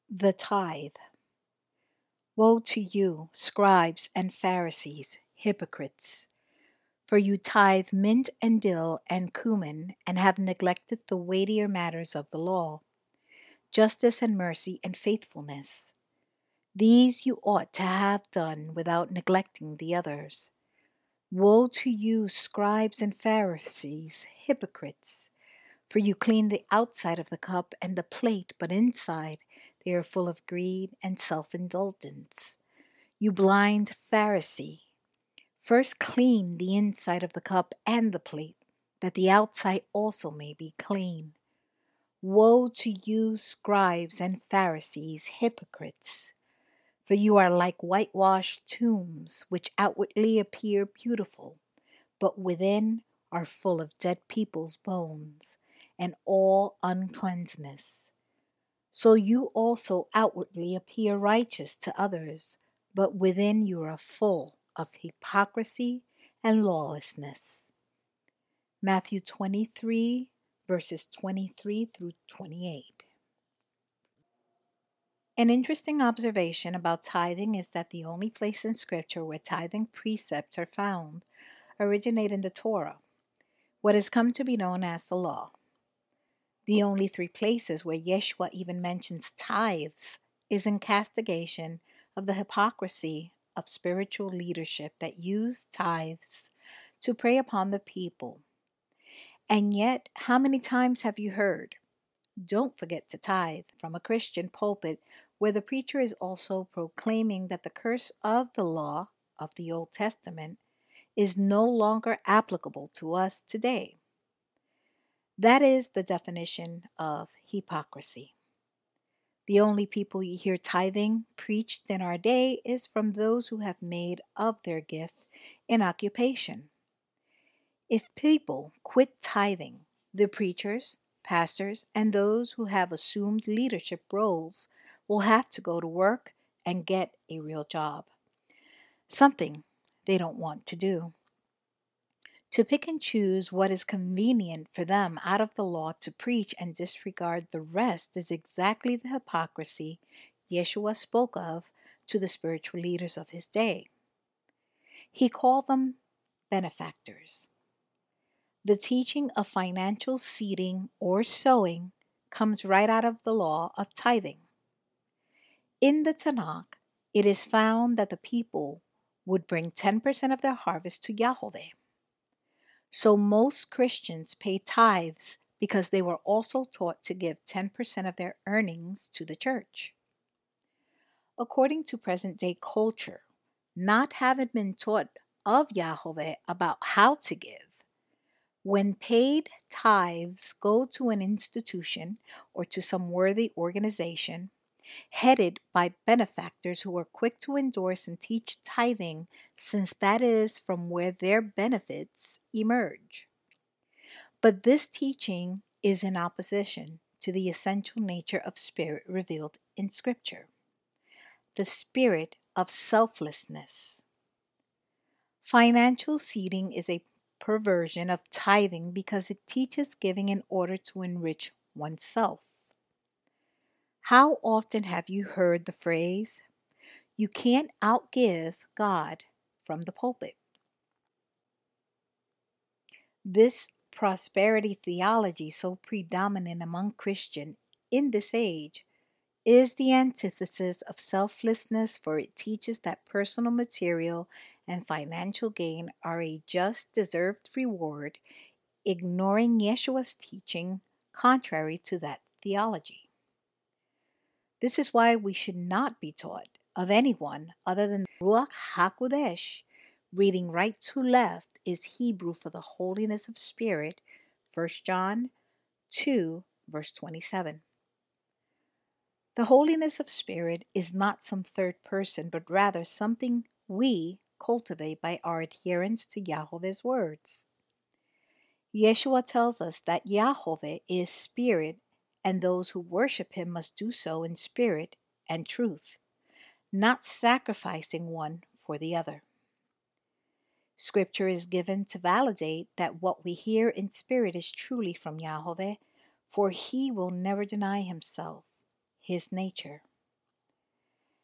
The tithe. Woe to you, scribes and Pharisees, hypocrites! For you tithe mint and dill and cumin, and have neglected the weightier matters of the law, justice and mercy and faithfulness. These you ought to have done without neglecting the others. Woe to you, scribes and Pharisees, hypocrites! For you clean the outside of the cup and the plate, but inside they are full of greed and self-indulgence. You blind Pharisee! First clean the inside of the cup and the plate, that the outside also may be clean. Woe to you, scribes and Pharisees, hypocrites! For you are like whitewashed tombs, which outwardly appear beautiful, but within are full of dead people's bones and all uncleanness. So you also outwardly appear righteous to others, but within you are full of hypocrisy and lawlessness. Matthew 23, verses 23 through 28. An interesting observation about tithing is that the only place in Scripture where tithing precepts are found originate in the Torah, what has come to be known as the law. The only three places where Yeshua even mentions tithes is in castigation of the hypocrisy of spiritual leadership that used tithes to prey upon the people. And yet, how many times have you heard, "Don't forget to tithe," from a Christian pulpit where the preacher is also proclaiming that the curse of the law of the Old Testament is no longer applicable to us today? That is the definition of hypocrisy. The only people you hear tithing preached in our day is from those who have made of their gift an occupation. If people quit tithing, the preachers, pastors, and those who have assumed leadership roles will have to go to work and get a real job, something they don't want to do. To pick and choose what is convenient for them out of the law to preach and disregard the rest is exactly the hypocrisy Yeshua spoke of to the spiritual leaders of his day. He called them benefactors. The teaching of financial seeding or sowing comes right out of the law of tithing. In the Tanakh, it is found that the people would bring 10% of their harvest to Yahweh. So most Christians pay tithes because they were also taught to give 10% of their earnings to the church. According to present day culture, not having been taught of Yahweh about how to give, when paid tithes go to an institution or to some worthy organization, headed by benefactors who are quick to endorse and teach tithing, since that is from where their benefits emerge. But this teaching is in opposition to the essential nature of spirit revealed in Scripture, the spirit of selflessness. Financial seeding is a perversion of tithing because it teaches giving in order to enrich oneself. How often have you heard the phrase, "You can't outgive God," from the pulpit? This prosperity theology, so predominant among Christians in this age, is the antithesis of selflessness, for it teaches that personal material and financial gain are a just deserved reward, ignoring Yeshua's teaching contrary to that theology. This is why we should not be taught of anyone other than Ruach HaKodesh. Reading right to left is Hebrew for the holiness of spirit, 1 John 2, verse 27. The holiness of spirit is not some third person, but rather something we cultivate by our adherence to Yahweh's words. Yeshua tells us that Yahweh is spirit, and those who worship him must do so in spirit and truth, not sacrificing one for the other. Scripture is given to validate that what we hear in spirit is truly from Yahweh, for he will never deny himself, his nature.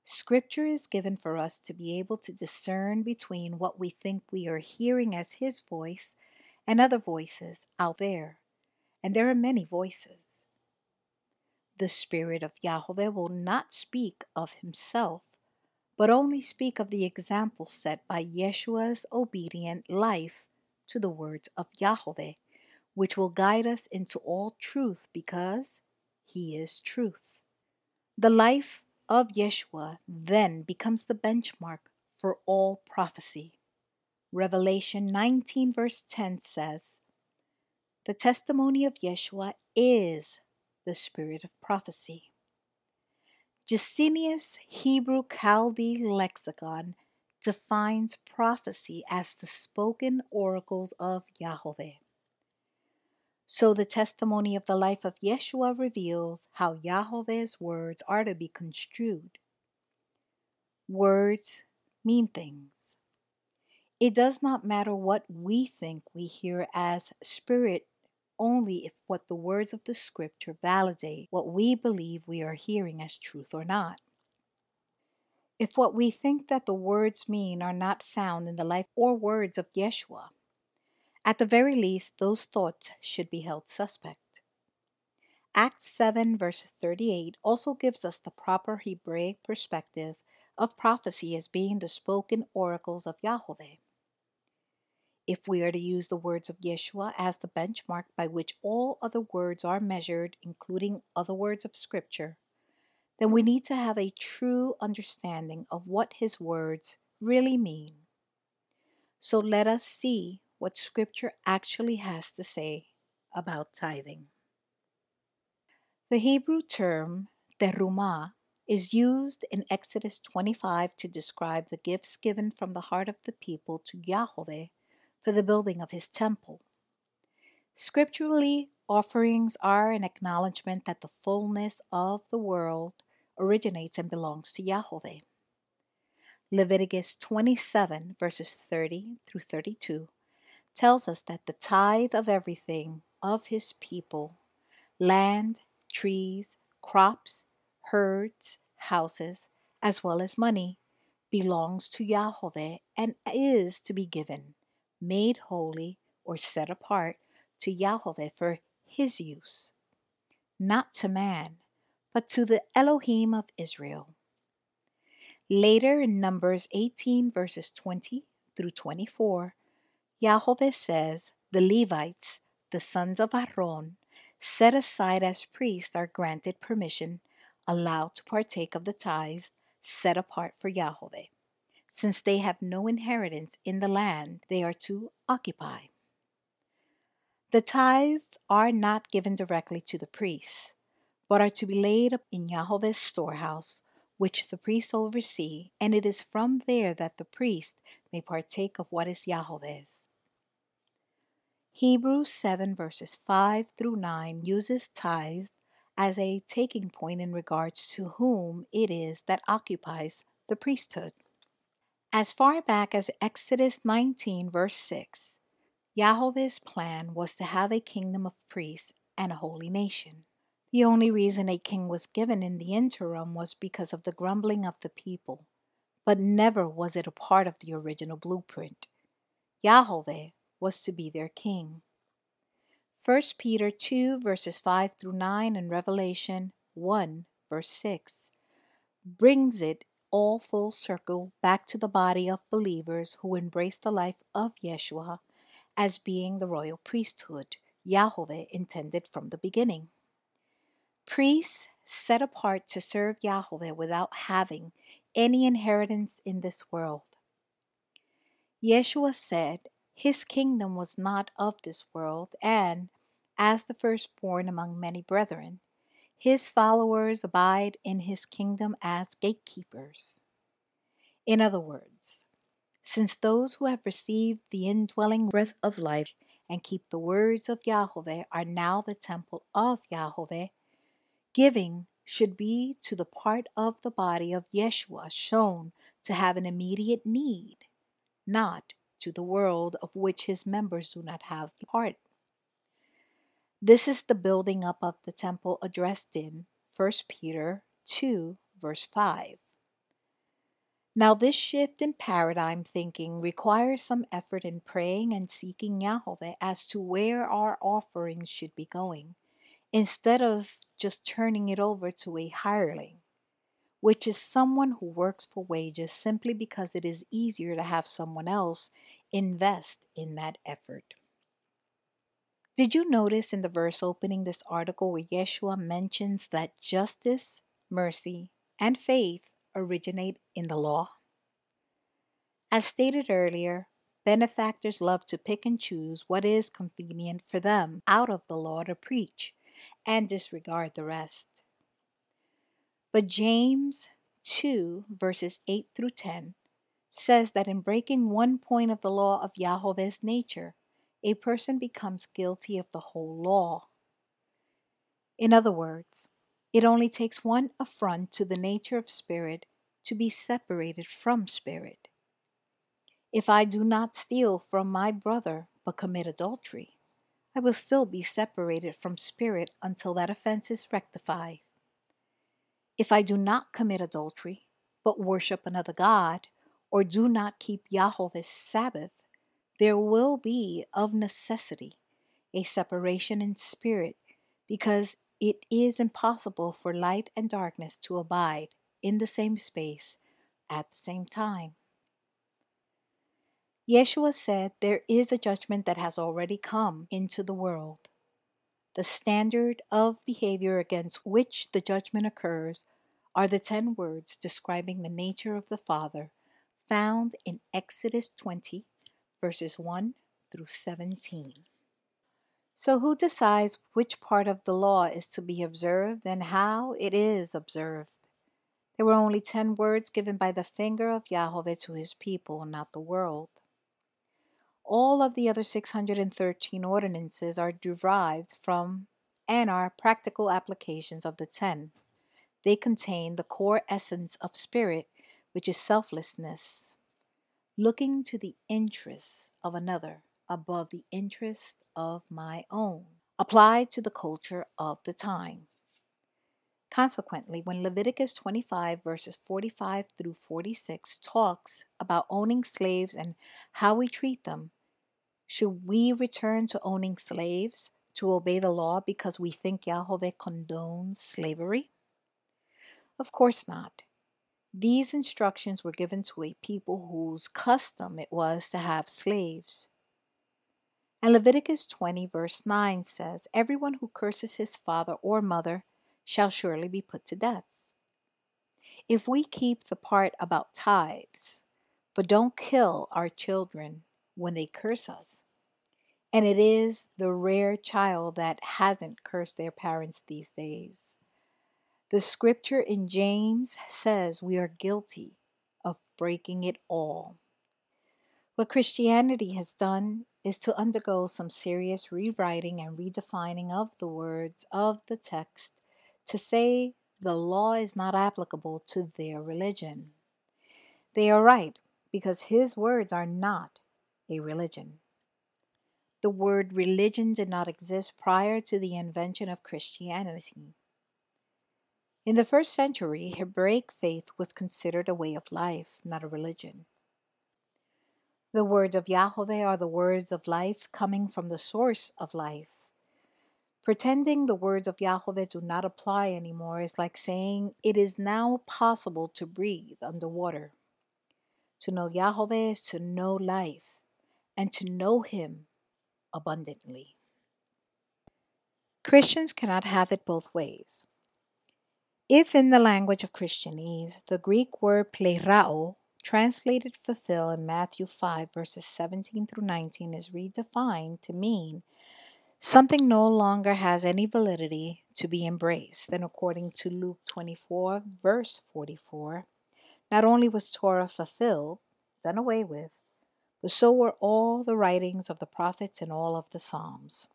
Scripture is given for us to be able to discern between what we think we are hearing as His voice and other voices out there. And there are many voices. The Spirit of Yahweh will not speak of Himself, but only speak of the example set by Yeshua's obedient life to the words of Yahweh, which will guide us into all truth because He is truth. The life of Yeshua then becomes the benchmark for all prophecy. Revelation 19 verse 10 says, "The testimony of Yeshua is the spirit of prophecy." Gesenius Hebrew Chaldee Lexicon defines prophecy as the spoken oracles of Yahweh. So the testimony of the life of Yeshua reveals how Yahweh's words are to be construed. Words mean things. It does not matter what we think we hear as spirit, only if what the words of the scripture validate what we believe we are hearing as truth or not. If what we think that the words mean are not found in the life or words of Yeshua, at the very least, those thoughts should be held suspect. Acts 7 verse 38 also gives us the proper Hebraic perspective of prophecy as being the spoken oracles of Yahweh. If we are to use the words of Yeshua as the benchmark by which all other words are measured, including other words of Scripture, then we need to have a true understanding of what His words really mean. So let us see what Scripture actually has to say about tithing. The Hebrew term terumah is used in Exodus 25 to describe the gifts given from the heart of the people to Yahweh for the building of His temple. Scripturally, offerings are an acknowledgement that the fullness of the world originates and belongs to Yahweh. Leviticus 27 verses 30 through 32 tells us that the tithe of everything of His people, land, trees, crops, herds, houses, as well as money, belongs to Yahweh and is to be given, made holy or set apart to Yahweh for His use, not to man, but to the Elohim of Israel. Later in Numbers 18 verses 20 through 24, Yahweh says the Levites, the sons of Aaron, set aside as priests, are granted permission, allowed to partake of the tithes set apart for Yahweh, since they have no inheritance in the land they are to occupy. The tithes are not given directly to the priests, but are to be laid up in Yahweh's storehouse, which the priests oversee, and it is from there that the priest may partake of what is Yahweh's. Hebrews 7 verses 5 through 9 uses tithe as a taking point in regards to whom it is that occupies the priesthood. As far back as Exodus 19 verse 6, Yahweh's plan was to have a kingdom of priests and a holy nation. The only reason a king was given in the interim was because of the grumbling of the people, but never was it a part of the original blueprint. Yahweh was to be their king. 1 Peter 2 verses 5 through 9 and Revelation 1 verse 6 brings it all full circle back to the body of believers who embrace the life of Yeshua as being the royal priesthood Yahweh intended from the beginning. Priests set apart to serve Yahweh without having any inheritance in this world. Yeshua said His kingdom was not of this world, and, as the firstborn among many brethren, His followers abide in His kingdom as gatekeepers. In other words, since those who have received the indwelling breath of life and keep the words of Yahweh are now the temple of Yahweh, giving should be to the part of the body of Yeshua shown to have an immediate need, not to the world of which His members do not have part. This is the building up of the temple addressed in 1 Peter 2 verse 5. Now, this shift in paradigm thinking requires some effort in praying and seeking Yahweh as to where our offerings should be going, instead of just turning it over to a hireling, which is someone who works for wages simply because it is easier to have someone else invest in that effort. Did you notice in the verse opening this article where Yeshua mentions that justice, mercy, and faith originate in the law? As stated earlier, benefactors love to pick and choose what is convenient for them out of the law to preach and disregard the rest. But James 2, verses 8 through 10, says that in breaking one point of the law of Yahweh's nature, a person becomes guilty of the whole law. In other words, it only takes one affront to the nature of spirit to be separated from spirit. If I do not steal from my brother but commit adultery, I will still be separated from spirit until that offense is rectified. If I do not commit adultery but worship another God, or do not keep Yahweh's Sabbath, there will be of necessity a separation in spirit, because it is impossible for light and darkness to abide in the same space at the same time. Yeshua said there is a judgment that has already come into the world. The standard of behavior against which the judgment occurs are the 10 words describing the nature of the Father found in Exodus 20, verses 1 through 17. So, who decides which part of the law is to be observed and how it is observed? There were only 10 words given by the finger of Yahweh to his people, not the world. All of the other 613 ordinances are derived from and are practical applications of the 10. They contain the core essence of spirit, which is selflessness, looking to the interests of another above the interest of my own, applied to the culture of the time. Consequently, when Leviticus 25 verses 45 through 46 talks about owning slaves and how we treat them, should we return to owning slaves to obey the law because we think Yahweh condones slavery? Of course not. These instructions were given to a people whose custom it was to have slaves. And Leviticus 20 verse 9 says, "Everyone who curses his father or mother shall surely be put to death." If we keep the part about tithes, but don't kill our children when they curse us, and it is the rare child that hasn't cursed their parents these days, the scripture in James says we are guilty of breaking it all. What Christianity has done is to undergo some serious rewriting and redefining of the words of the text to say the law is not applicable to their religion. They are right, because his words are not a religion. The word religion did not exist prior to the invention of Christianity. In the first century, Hebraic faith was considered a way of life, not a religion. The words of Yahweh are the words of life coming from the source of life. Pretending the words of Yahweh do not apply anymore is like saying it is now possible to breathe underwater. To know Yahweh is to know life, and to know Him abundantly. Christians cannot have it both ways. If in the language of Christianese, the Greek word plerao, translated fulfill in Matthew 5 verses 17 through 19, is redefined to mean something no longer has any validity to be embraced, then according to Luke 24 verse 44, not only was Torah fulfilled, done away with, but so were all the writings of the prophets and all of the Psalms.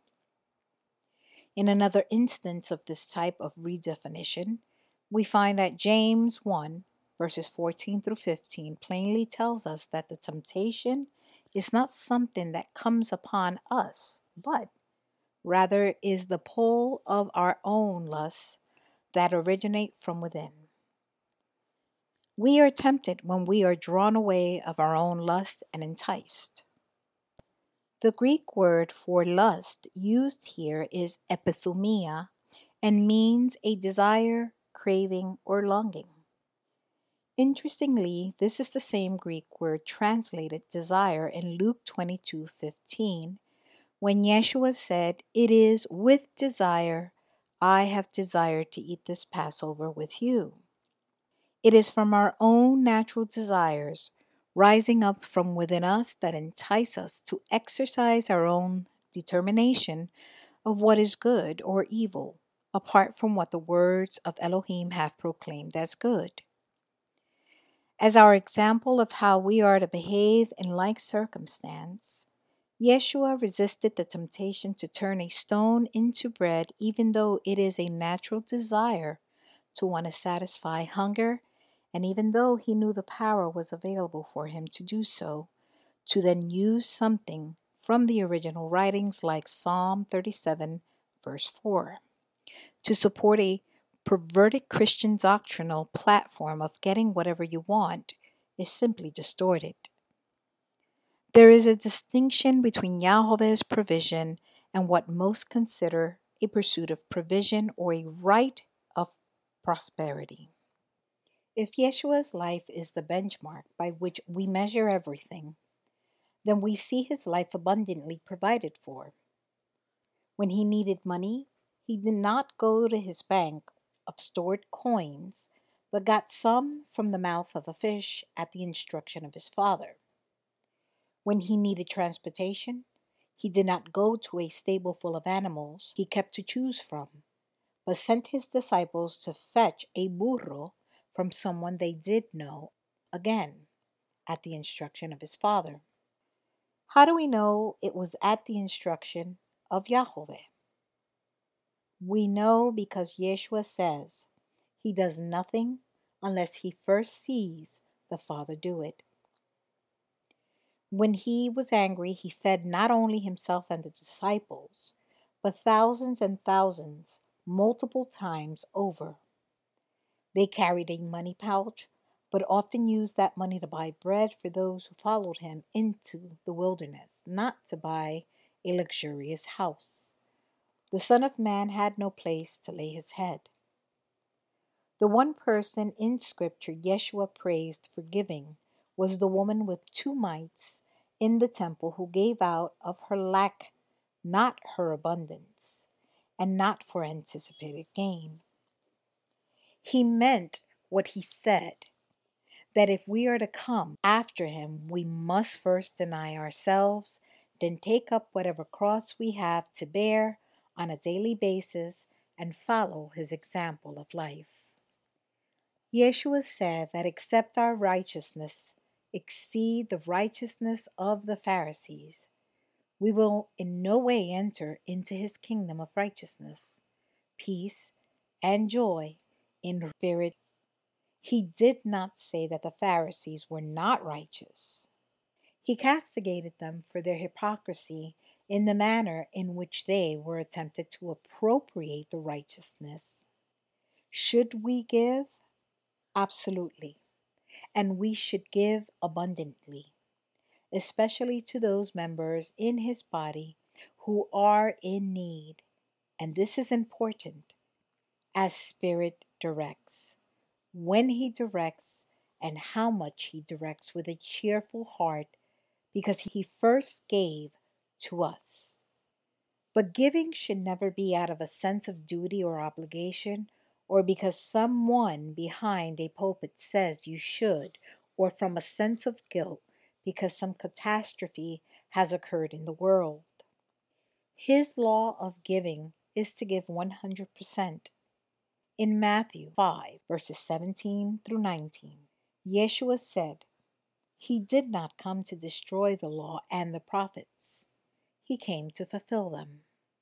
In another instance of this type of redefinition, we find that James 1, verses 14 through 15, plainly tells us that the temptation is not something that comes upon us, but rather is the pull of our own lusts that originate from within. We are tempted when we are drawn away of our own lust and enticed. The Greek word for lust used here is epithumia and means a desire, craving, or longing. Interestingly, this is the same Greek word translated desire in Luke 22:15, when Yeshua said, "It is with desire I have desired to eat this Passover with you." It is from our own natural desires rising up from within us that entice us to exercise our own determination of what is good or evil, apart from what the words of Elohim have proclaimed as good. As our example of how we are to behave in like circumstance, Yeshua resisted the temptation to turn a stone into bread, even though it is a natural desire to want to satisfy hunger, and even though he knew the power was available for him to do so, to then use something from the original writings like Psalm 37, verse 4, to support a perverted Christian doctrinal platform of getting whatever you want is simply distorted. There is a distinction between Yahweh's provision and what most consider a pursuit of provision or a right of prosperity. If Yeshua's life is the benchmark by which we measure everything, then we see his life abundantly provided for. When he needed money, he did not go to his bank of stored coins, but got some from the mouth of a fish at the instruction of his father. When he needed transportation, he did not go to a stable full of animals he kept to choose from, but sent his disciples to fetch a burro from someone they did know, again, at the instruction of his father. How do we know it was at the instruction of Yahweh? We know because Yeshua says he does nothing unless he first sees the Father do it. When he was angry, he fed not only himself and the disciples, but thousands and thousands multiple times over. They carried a money pouch, but often used that money to buy bread for those who followed him into the wilderness, not to buy a luxurious house. The Son of Man had no place to lay his head. The one person in Scripture Yeshua praised for giving was the woman with 2 mites in the temple who gave out of her lack, not her abundance, and not for anticipated gain. He meant what he said, that if we are to come after him, we must first deny ourselves, then take up whatever cross we have to bear on a daily basis and follow his example of life. Yeshua said that except our righteousness exceed the righteousness of the Pharisees, we will in no way enter into his kingdom of righteousness, peace, and joy in spirit. He did not say that the Pharisees were not righteous. He castigated them for their hypocrisy in the manner in which they were attempted to appropriate the righteousness. Should we give? Absolutely. And we should give abundantly, especially to those members in his body who are in need. And this is important, as Spirit directs. When he directs and how much he directs with a cheerful heart, because he first gave to us. But giving should never be out of a sense of duty or obligation, or because someone behind a pulpit says you should, or from a sense of guilt because some catastrophe has occurred in the world. His law of giving is to give 100%. In Matthew 5, verses 17 through 19, Yeshua said, he did not come to destroy the law and the prophets. He came to fulfill them.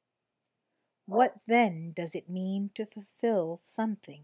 What then does it mean to fulfill something?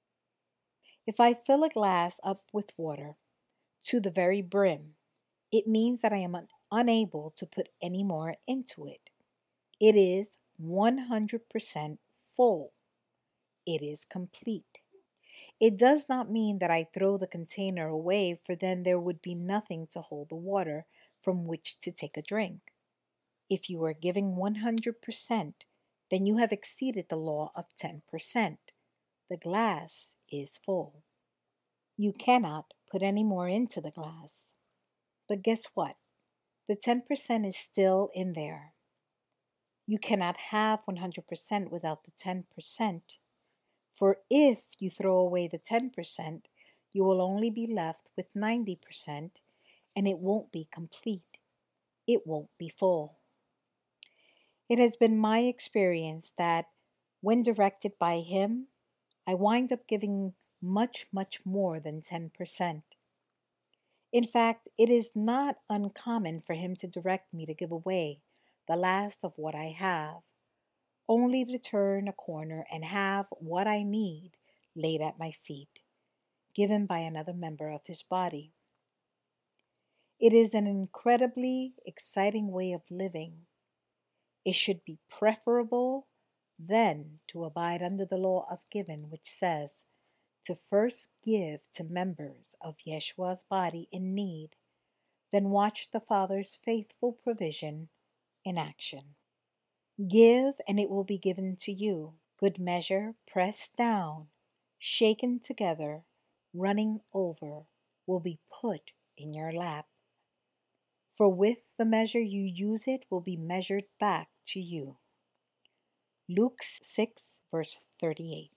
If I fill a glass up with water to the very brim, it means that I am unable to put any more into it. It is 100% full. It is complete. It does not mean that I throw the container away, for then there would be nothing to hold the water from which to take a drink. If you are giving 100%, then you have exceeded the law of 10%. The glass is full. You cannot put any more into the glass. But guess what? The 10% is still in there. You cannot have 100% without the 10%. For if you throw away the 10%, you will only be left with 90%, and it won't be complete. It won't be full. It has been my experience that when directed by Him, I wind up giving much, much more than 10%. In fact, it is not uncommon for Him to direct me to give away the last of what I have, only to turn a corner and have what I need laid at my feet, given by another member of His body. It is an incredibly exciting way of living. It should be preferable then to abide under the law of giving, which says to first give to members of Yeshua's body in need, then watch the Father's faithful provision in action. Give, and it will be given to you. Good measure, pressed down, shaken together, running over, will be put in your lap. For with the measure you use it will be measured back to you. Luke 6, verse 38.